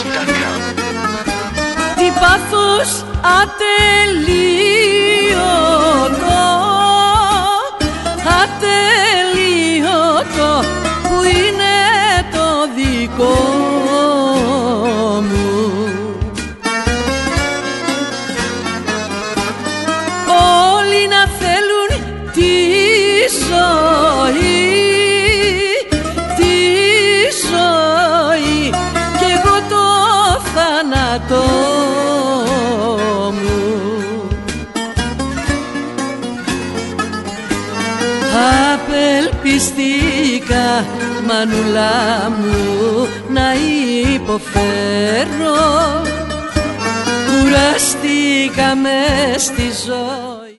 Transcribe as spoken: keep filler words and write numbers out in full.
τελεία com. Τι πάθος ατελείωτο, ατελείωτο που είναι το δικό μου. Όλοι να θέλουν τη ζωή, τη ζωή κι εγώ το θάνατο μου. Απελπιστήκα, μανούλα μου, να υποφέρω. Κουραστήκα μες στη ζωή.